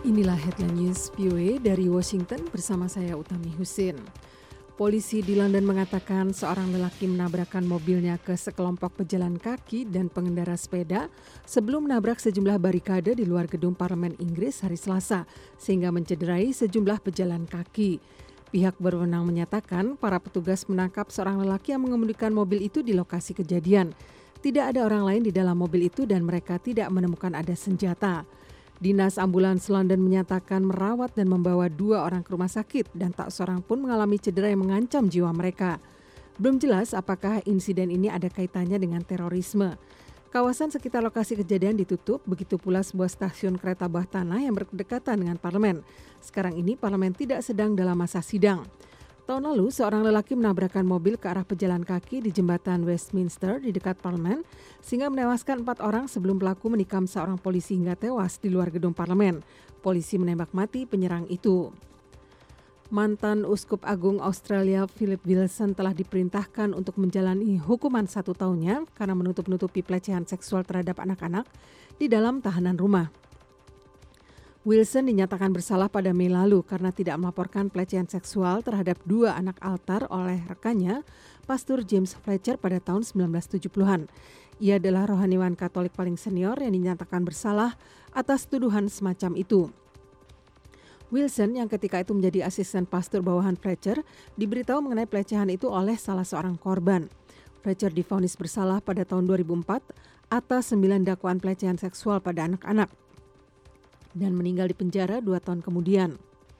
Inilah headline news VOA dari Washington bersama saya Utami Husin. Polisi di London mengatakan seorang lelaki menabrakkan mobilnya ke sekelompok pejalan kaki dan pengendara sepeda sebelum menabrak sejumlah barikade di luar gedung Parlemen Inggris hari Selasa sehingga mencederai sejumlah pejalan kaki. Pihak berwenang menyatakan para petugas menangkap seorang lelaki yang mengemudikan mobil itu di lokasi kejadian. Tidak ada orang lain di dalam mobil itu dan mereka tidak menemukan ada senjata. Dinas Ambulans London menyatakan merawat dan membawa 2 orang ke rumah sakit dan tak seorang pun mengalami cedera yang mengancam jiwa mereka. Belum jelas apakah insiden ini ada kaitannya dengan terorisme. Kawasan sekitar lokasi kejadian ditutup, begitu pula sebuah stasiun kereta bawah tanah yang berdekatan dengan parlemen. Sekarang ini parlemen tidak sedang dalam masa sidang. Tahun lalu, seorang lelaki menabrakkan mobil ke arah pejalan kaki di jembatan Westminster di dekat parlemen, sehingga menewaskan 4 orang sebelum pelaku menikam seorang polisi hingga tewas di luar gedung parlemen. Polisi menembak mati penyerang itu. Mantan Uskup Agung Australia Philip Wilson telah diperintahkan untuk menjalani hukuman 1 tahunnya karena menutup-nutupi pelecehan seksual terhadap anak-anak di dalam tahanan rumah. Wilson dinyatakan bersalah pada Mei lalu karena tidak melaporkan pelecehan seksual terhadap 2 anak altar oleh rekannya, Pastor James Fletcher pada tahun 1970-an. Ia adalah rohaniwan Katolik paling senior yang dinyatakan bersalah atas tuduhan semacam itu. Wilson yang ketika itu menjadi asisten pastor bawahan Fletcher diberitahu mengenai pelecehan itu oleh salah seorang korban. Fletcher divonis bersalah pada tahun 2004 atas 9 dakwaan pelecehan seksual pada anak-anak dan meninggal di penjara 2 tahun kemudian.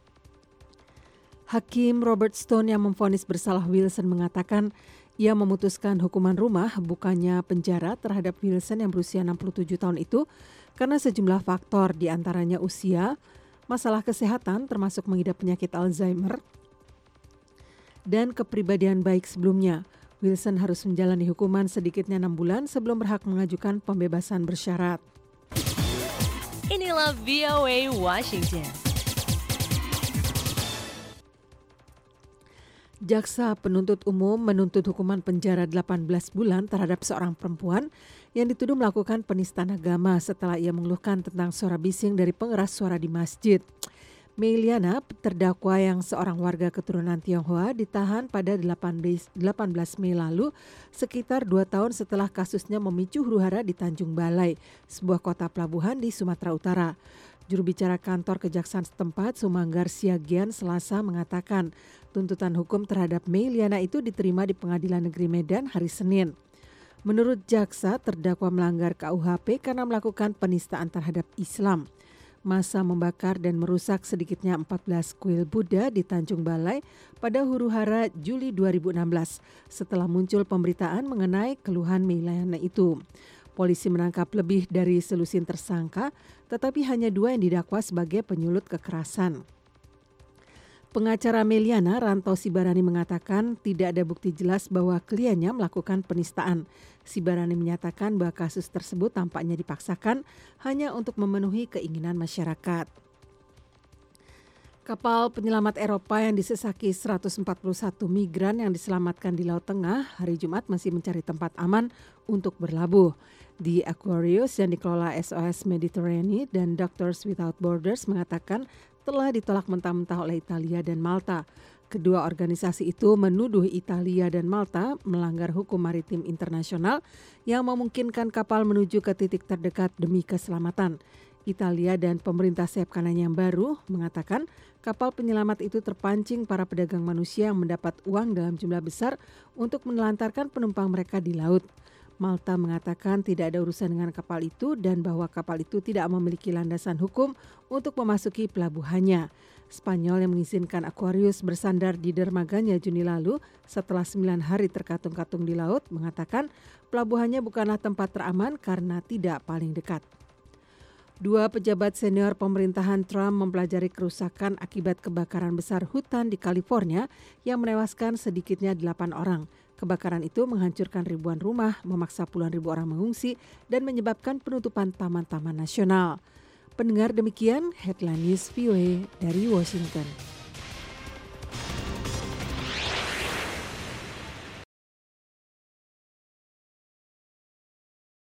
Hakim Robert Stone yang memvonis bersalah Wilson mengatakan ia memutuskan hukuman rumah bukannya penjara terhadap Wilson yang berusia 67 tahun itu karena sejumlah faktor diantaranya usia, masalah kesehatan termasuk mengidap penyakit Alzheimer, dan kepribadian baik sebelumnya. Wilson harus menjalani hukuman sedikitnya 6 bulan sebelum berhak mengajukan pembebasan bersyarat. Inilah VOA Washington. Jaksa penuntut umum menuntut hukuman penjara 18 bulan terhadap seorang perempuan yang dituduh melakukan penistaan agama setelah ia mengeluhkan tentang suara bising dari pengeras suara di masjid. Mei Liana, terdakwa yang seorang warga keturunan Tionghoa, ditahan pada 18 Mei lalu, sekitar 2 tahun setelah kasusnya memicu huru-hara di Tanjung Balai, sebuah kota pelabuhan di Sumatera Utara. Juru bicara kantor kejaksaan setempat, Sumanggar Siagian, Selasa mengatakan tuntutan hukum terhadap Mei Liana itu diterima di Pengadilan Negeri Medan hari Senin. Menurut jaksa, terdakwa melanggar KUHP karena melakukan penistaan terhadap Islam. Massa membakar dan merusak sedikitnya 14 kuil Buddha di Tanjung Balai pada huru-hara Juli 2016 setelah muncul pemberitaan mengenai keluhan Mei Liana itu. Polisi menangkap lebih dari selusin tersangka, tetapi hanya 2 yang didakwa sebagai penyulut kekerasan. Pengacara Mei Liana, Ranto Sibarani, mengatakan tidak ada bukti jelas bahwa kliennya melakukan penistaan. Sibarani menyatakan bahwa kasus tersebut tampaknya dipaksakan hanya untuk memenuhi keinginan masyarakat. Kapal penyelamat Eropa yang disesaki 141 migran yang diselamatkan di Laut Tengah hari Jumat masih mencari tempat aman untuk berlabuh. The Aquarius yang dikelola SOS Mediterranean dan Doctors Without Borders mengatakan telah ditolak mentah-mentah oleh Italia dan Malta. Kedua organisasi itu menuduh Italia dan Malta melanggar hukum maritim internasional yang memungkinkan kapal menuju ke titik terdekat demi keselamatan. Italia dan pemerintah sayap kanan yang baru mengatakan kapal penyelamat itu terpancing para pedagang manusia yang mendapat uang dalam jumlah besar untuk menelantarkan penumpang mereka di laut. Malta mengatakan tidak ada urusan dengan kapal itu dan bahwa kapal itu tidak memiliki landasan hukum untuk memasuki pelabuhannya. Spanyol yang mengizinkan Aquarius bersandar di dermaganya Juni lalu setelah 9 hari terkatung-katung di laut mengatakan pelabuhannya bukanlah tempat teraman karena tidak paling dekat. 2 pejabat senior pemerintahan Trump mempelajari kerusakan akibat kebakaran besar hutan di California yang menewaskan sedikitnya 8 orang. Kebakaran itu menghancurkan ribuan rumah, memaksa puluhan ribu orang mengungsi, dan menyebabkan penutupan taman-taman nasional. Pendengar, demikian Headline News VOA dari Washington.